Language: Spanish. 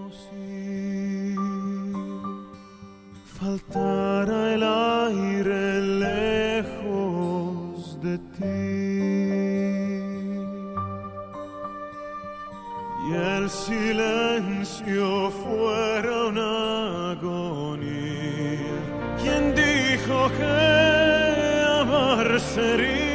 Si faltara el aire lejos de ti y el silencio fuera una agonía, ¿quién dijo que amar sería